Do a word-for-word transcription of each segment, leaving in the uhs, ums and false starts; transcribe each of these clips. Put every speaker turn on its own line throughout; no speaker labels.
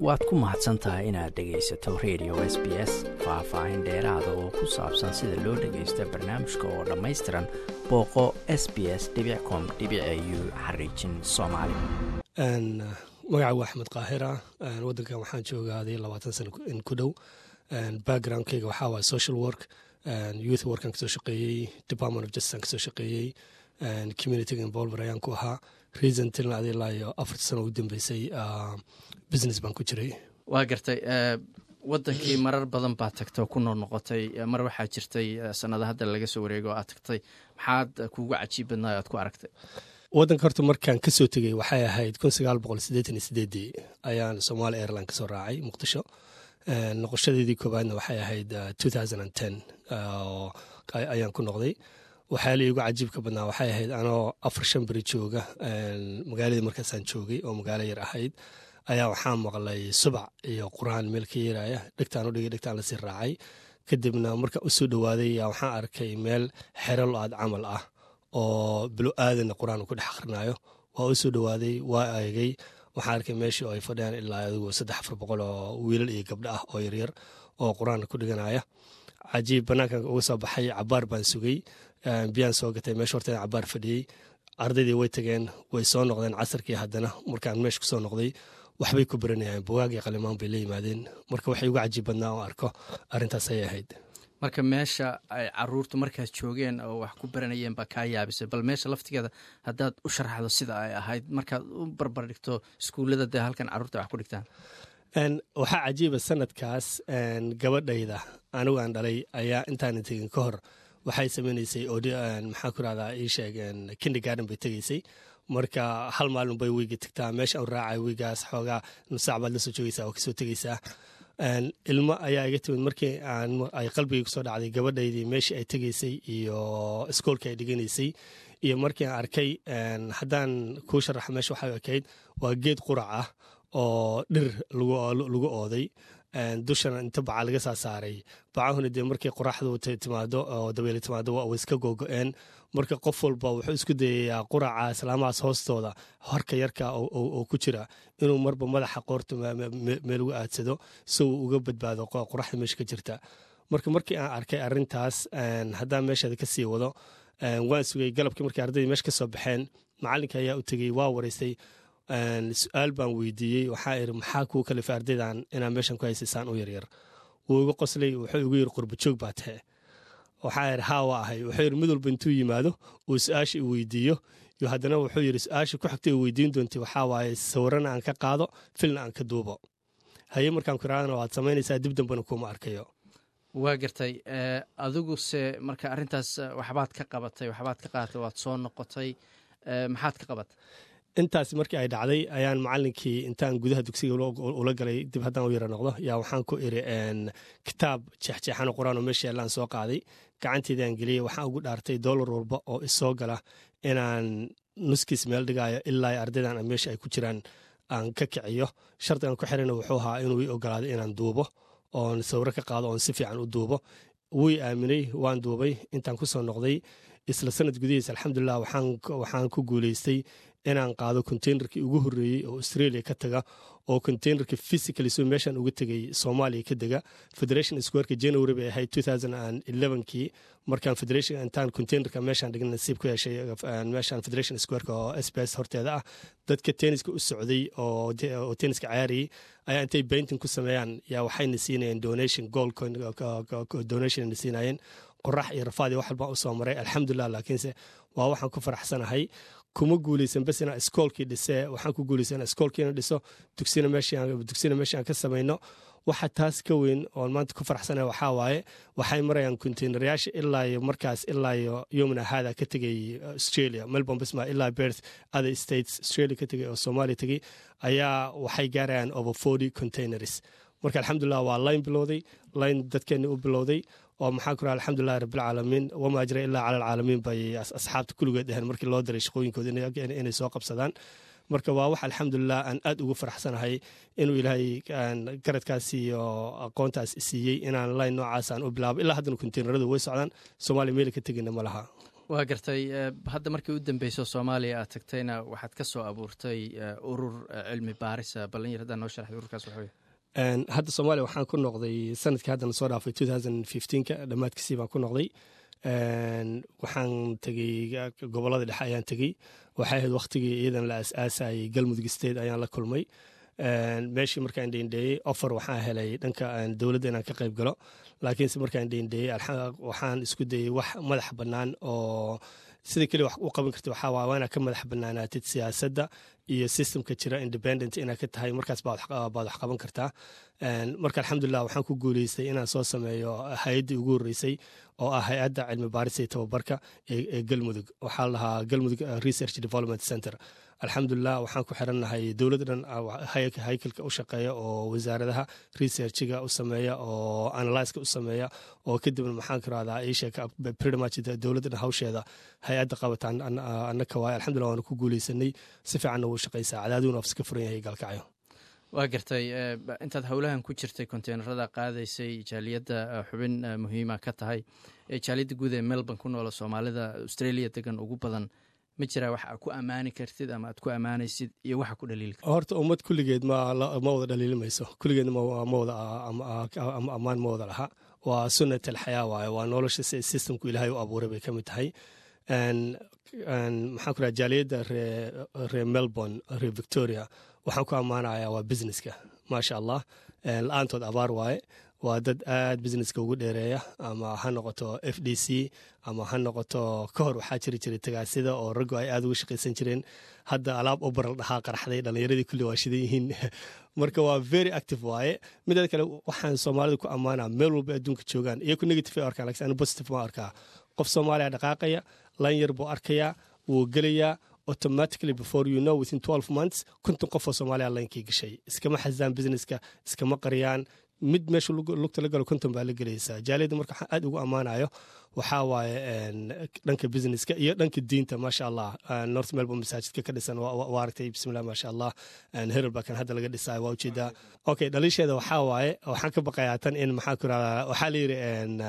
waad ku mahadsan tahay inaad dhegaysato radio S B S faahfaahin dheeraada oo ku saabsan sida loo dhagaysto barnaamijka oo dhammaystiran booqo s b s dot com dot a u xariijin soomaali.
magaca waa Axmed Qaahira, wadankan waxaan joogaaday labaatan sano in ku dhow. backgroundkayga waxaa waa social work, youth workan kasoo shaqeeyey, department of justice aan kasoo shaqeeyey, community involver ayaan ku ahaa. reasontilna adi ilaa iyo afarta sano ugu dambeysay business baan ku jiray.
waa gartay wadankii marar badan baa tagtay oo ku nool noqotay, mar waxaa jirtay sanada hadda laga soo wareego aad tagtay, maxaad kuugu cajiib badnaa aad ku aragtay?
wadanka horta markaan kasoo tegey waxay ahayd kun sagaal boqol siddeetan iyo sideedii ayaan Somali Airline kasoo raacay Muqdisho. noqoshadeedii koobaadna waxay ahayd two thousand ten ayaan ku noqday. waxaa la iigu cajiibka badnaa waxay ahayd anoo afar shan beri jooga magaaladii markaasaan joogay oo magaalo yar ahayd ayaa waxaa maqlay subac iyo quraan meel ka yeeraya, dhegtaan u dhigay, dhegtaan lasii raacay. kadibna markaan usoo dhawaaday yaa waxaan arkay meel xerol aad camal ah oo bilo aadanna quraan ku dhex akhrinayo. waa usoo dhawaaday, waa eegay, waxaan arkay meeshii oo ay fadhiyaan ilaa adigu saddex afar boqol oo wiilal iyo gabdho ah oo yaryar oo quraan ku dhiganaya. cajiib, banaankan uga soo baxay, cabaar baan sugay, biyaan soo gatay, meesha horteeda cabaar fadhiyey. ardaydii way tageen, way soo noqdeen casarkii. haddana markaan meesha ku soo noqday waxbay ku baranayaan, bugaag iyo qalimaan bay la yimaadeen. marka waxay uga cajiib badnaa oo arko arrintaas ayay ahayd.
marka meesha ay caruurtu markaas joogeen oo wax ku baranayeen baa kaa yaabisay, bal meesha laftigeeda haddaad u sharaxdo sida ay ahayd markaad u barbar dhigto iskuullada dee halkan carruurta wax ku dhigtaan.
waxaa cajiiba sanadkaas gabadhayda anigu aan dhalay ayaa intaanan tegin ka hor waxay samaynaysay maxaa ku rahdaa ii sheegeen kindergarden bay tegaysay. marka hal maalin bay wiiga tegtaa, meesha aan raacay wiigaas xoogaa nusaac baad la soo joogaysaa oo kasoo tegaysaa. ilmo ayaa iga timid markii ay qalbigii kusoo dhacday gabadhaydii meeshii ay tegaysay iyo iskoolka ay dhiganaysay. iyo markii aan arkay, haddaan kuu sharaxa meesha waxay ekayd waa geed qurac ah oo dhir lagu ooday, dushana inta baca laga saa saaray. bacahuna dee markii qoraxdu timaado oo dabeeli timaado waa iska googo-een. marka qof walba wuxuu isku dayayaa quraca islaamahaas hoostooda horka yarka oo ku jira inuu marba madaxa qoorta meel uga aadsado si uu uga badbaado qoraxda meesha ka jirta. marka markii aan arkay arrintaas, haddaan meesheeda ka sii wado, waan sugay. galabkii markii ardaydii meesha ka soo baxeen, macallinka ayaa u tegey, waa wareystay. su-aal baan weydiiyey, waxaa iri maxaa kuu kalifay ardaydan inaa meeshan ku haysaysaan u yaryar? wuu igu qoslay, wuxuu igu yiri qurbajoog baa tahe. waxaa iri haa waa ahay. wuxuu yiri mid walba intuu yimaado uu su-aasha i weydiiyo, iyo haddana wuxuu yiri su-aasha ku xigtay u weydiin doontay waxaa waaye sawirana aan ka qaado, filna aan ka duubo. haye markaan ku iraadana waad samaynaysaa, dib dambena kuma arkayo.
waa gartay. adiguse marka arrintaas waxbaad ka qabatay, waxbaad ka qaadatay, waad soo noqotay, maxaad ka qabatay?
intaas markii ay dhacday ayaan macallinkii intaan gudaha dugsiga ula galay, dib haddaan u yara noqdo, yaa waxaan ku iri kitaab jeexjeexano quraan oo meesha yaallaan soo qaaday, gacanteedaan geliyey. waxaan ugu dhaartay doolar walba oo isoo gala inaan nuskiis meel dhigaayo ilaa ardaydan meesha ay ku jiraan aan ka kiciyo. shardigan ku xirana wuxuu ahaa inuu ii ogolaado inaan duubo, oon sawiro ka qaado, oon si fiican u duubo. wuu aaminay, waan duubay. intaan ku soo noqday isla sanad gudihiisa alxamdulilah waxaan ku guulaystay inaan qaado containerkii ugu horreeyey oo Australia ka taga, oo containerka physically soo meeshaan uga tegay Soomaaliya ka dega. Federation Square-ka January bay ahayd two thousand eleven-kii markaan Federation intaan containerka meeshaan dhigna nasiib ku yeeshay. meeshaan Federation Square-ka oo S B S horteeda ah, dadka tenniska u socday oo tenniska ciyaarayay ayaa intay painting ku sameeyaan yaa waxayna siinayeen donation, gold coin donation na siinayeen. qorax iyo rafaad iyo wax walba u soo maray alxamdulilah. laakiinse waa waxaan ku faraxsanahay, kuma guulaysan bas inaan iskoolkii dhisee, waxaan ku guulaysan inaan iskoolkiina dhiso, dugsina meeshii aan ka samayno. waxa taas ka weyn oon maanta ku faraxsanahay waxaa waaye waxay marayaan containeryaasha ilaa iyo markaas ilaa iyo yomina haada ka tegay Australia, Melbourne bisma ilaa Perth, other states Australia ka tegay oo Soomaaliya tegay, ayaa waxay gaarayaan over forty containers. marka alxamdulilah waa line bilowday, line dadkeeni u bilowday oo maxaa ku raha alxamdulilah rabbilcaalamiin wamaa jira ilaa cala alcaalamiin bay asxaabta kulligeed dheheen markii loo diray shaqooyinkooda inay soo qabsadaan. marka waa wax alxamdulilah aan aad ugu faraxsanahay inuu ilaahay garadkaas iyo aqoontaas siiyey inaan line noocaas aan u bilaabo. ilaa haddana containeradu way socdaan, Soomaaliya meel ka tegina ma laha.
waa gartay hadda markii u dambayso Soomaaliya aad tagtayna waxaad ka soo abuurtay urur cilmi baaris ballan yar hadda noo sharaxay ururkaas waxa weeye
een hadda Soomaaliya waxaan ku noqday sanadkii hadda soo dhaafay twenty fifteen ka dhamaadkiisii baan ku noqday een waxaan tagay gobolada dhexe ayaan tagay waxay ahayd waqtigii iyadan la aasaasay Galmudug State ayaan la kulmay een meeshii markaan dheendheeyay offer waxaan helay dhanka dawladda inaan ka qayb galo laakiinse markaan dheendheeyay waxaan isku dayay wax madax bannaan oo sida kale wax u qaban kartay waxa waa waana ka madax bannaanaatid siyaasadda iyo systemka jira independent inaa ka tahay markaas baad baad wax qaban kartaa een marka alxamdulillah waxaan ku guuleystay inaan soo sameeyo hay'adii ugu horeysay oo ah hay'adda cilmi baarisay tababarka ee Galmudug waxa la lahaa Galmudug Research Development Center alxamdulillah waxaan ku xirannahay dawladdan hay'adka u shaqeeya oo wasaaradaha researchiga u sameeya oo analysis u sameeya oo kadibna maxaan karaadaa ay sheeka pretty much dawladdan hawsheeda hay'adda qabataan annaka waa alxamdulillah waan ku guuleysanay si fiican u shaqeysaa cadaaduna afska furan yahay galkacyo
waa gartay intaad howlahan ku jirtay konteenarada qaadaysay jaaliyadda xubin muhiima ka tahay ee jaaliyadda guud ee Melbourne ku nool Soomaalida Australia degan ugu badan ma jira wax aad ku amaani kartid ama aad ku amaanaysid iyo waxa ku dhaliil kartid
horta ummad kulligeed ma ma wada dhaliilmayso kulligeed ma ma wada amaan ma wada laha waa sunnatul xayaa waaye waa nolosha systemku Ilaahay u abuuray bay kamid tahay een een maxaan ku raajaa jaaliyadda reer Melbourne reer Victoria waxaan ku amaanayaa waa businesska maasha Allah een laantood abaar waaye waa dad aad businesska ugu dheereeya ama ha noqoto F D C ama ha noqoto ka hor waxaa jiri jiray tagaasida oo raggu ay aad uga shaqaysan jireen hadda alaab u baral dhahaa qarxday dhalinyaradii kulli waa shidan yihiin marka waa very active waaye midda kale waxaan Soomaalida ku amaanaa meel walba adduunka joogaan iyo ku negative ay arkaan laakiin positive ma arkaa qof Soomaaliya dhaqaaqaya lan yar buu arkaya wuu gelayaa automatically before you know within twelve months kuntu qof Soomaaliya lankii gashay iskama xasaan businesska iskama qariyaan mid meesha lugta la galo konton baa la gelaysaa jaaliyadda marka waxaan aad ugu ammaanayo waxaa waaye dhanka businesska iyo dhanka diinta maasha Allah North Melbourne masaajidka ka dhisan waa aragtay bismillah maasha Allah heral baa kan hadda laga dhisay waa ujeedaa okay dhaliisheeda waxaa waaye waxaan ka baqayaa tan in maxaa ku raada waxaa la yiri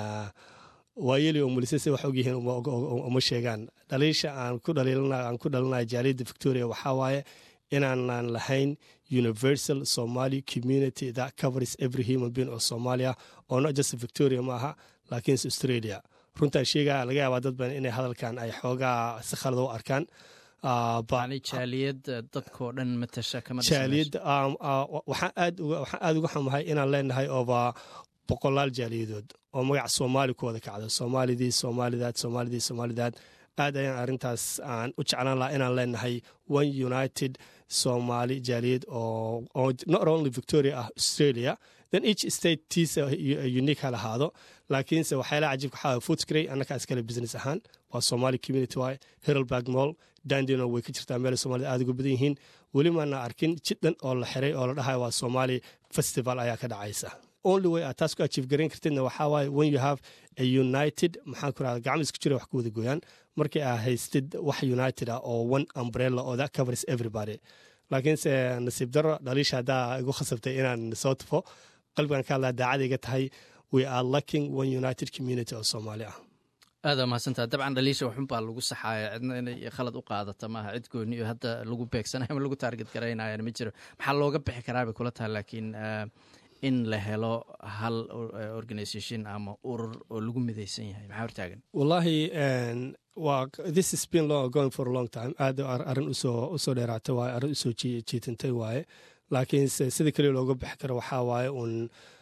waayeli oo mulisay wax og yihiin uma sheegaan dhaliisha aan ku dhaliilnaa aan ku dhalnaa jaaliyadda Victoria waxaa waaye inaan lahayn universal Somali community that covers every human being of Somalia or not just Victoria maaha laakiin Australia runta sheega laga yaabaa dad badan inay hadalkan ay xoogaa si khalad u arkaan
bani jaaliyad dadkoo dhan matasha kama
jaaliyad waxaan aad waxaan aad uga xumahay inaan leenahay over boqolaal jaaliyadood oo magac Soomaali ku wada kacdo Soomaalidii Soomaalidaad Soomaalidii Soomaalidaad aad ayaan arintaas aan u jeclaan lahaa inaan leenahay one united Somali jaaliyad oo not only Victoria ah Australia then each state is unique hal ahaado laakiinse waxay la cajiib waxa Footscray annaka iskale business ahaan waa Somali community way Heralberg Mall Dandino way ka jirtaa meel Soomaalida aad ugu badan yihiin weli ma na arkin jiddan oo la xiray oo la dhahay waa Somali festival ayaa ka dhacaysa only way aad taas ku achieve garan kartidna waxaa waaye when you have a united maxaa ku raada gacmo isku jira wax ku wada gooyaan markii aad haystid wax united ah oo one umbrella oo that covers everybody laakiinse nasiib darro dhaliisha haddaa igu khasabtay inaan soo tufo qalbigan ka hadlaa daacad iga tahay we are lacking one united community oo Soomaali ah
aada mahadsantaha dabcan dhaliisha waxun baa lagu saxaaya cidna inay khalad u qaadata maaha cid gooni iyo hadda lagu beegsanayo ama lagu target garaynayana ma jiro maxaa looga bixi karaa bay kula tahay laakiin in la helo hal organization ama urur oo lagu midaysan yahay maxaa hortaagan
wallahi waa this has been long, going for a long time aad arin usoo usoo dheeraatay waaye arin usoo jiitantay waaye laakiin sida kale looga bixi karo waxaa waaye un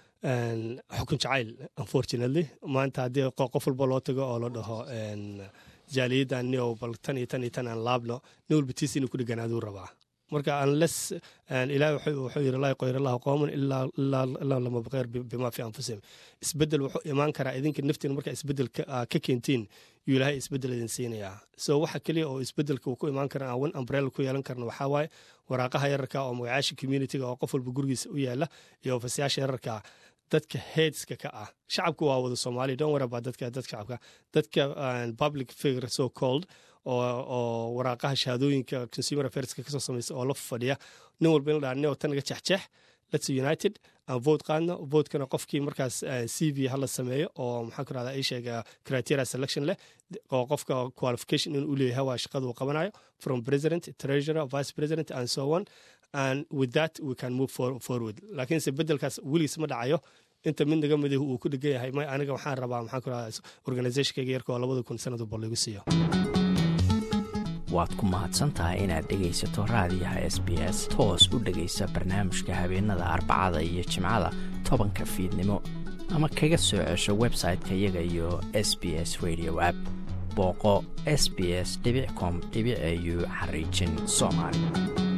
xukun jacayl unfortunately maanta haddii qof walba loo tago oo la dhaho jaaliyaddan nio bal tan iyo tan iyo tan aan laabno nin walba tiis inuu ku dheganaaduu rabaa marka unless ilaahay wuxuu yiri laa yaqayr allah qawman illa illa lama baqayr bima fi anfusihim isbedel wuxuu imaan karaa idinka naftiin marka isbedel ka keentiin ilaahay isbedel idin siinaya so waxa kaliya oo isbedelka uu ku imaan karaa one umbrella ku yeelan karna waxa waaye waraaqaha yararka oo magacaasha community-ga oo qof walba gurigiisa u yaala iyo ofiisyaasha yararka dadka headska ka ah shacabku waa wada Soomaali don't worry about dadka dadka shacabka dadka public figure so called oo waraaqaha shahaadooyinka consumer affairs ka soo sameeyay oo la fadhiya nin walba in la dhaanay oo tan naga jeexjeex let's united aan vote qaadno votekana qofkii markaas c v hala sameeyo oo maxaa ku rahdaa ay sheega criteria selection leh oo qofka qualification inuu leeyahay waa shaqada uu qabanayo from president treasurer vice president and so on and with that we can move for, forward laakiin se bedelkaas weligiis ma dhacayo inta mid naga mid uu ku dhigan yahay may aniga waxaan rabaa maxaa ku rahdaa organizationkayga yarka oo labada kun sanad walba lagu siiyo
waad ku mahadsantahay inaad dhegaysato raadiyaha S B S toos u dhegaysa barnaamijka habeenada arbacada iyo jimcada tobanka fiidnimo ama kaga soo cesho website-ka iyaga iyo S B S radio app booqo s b s dot com dot a u xariijin Soomaali.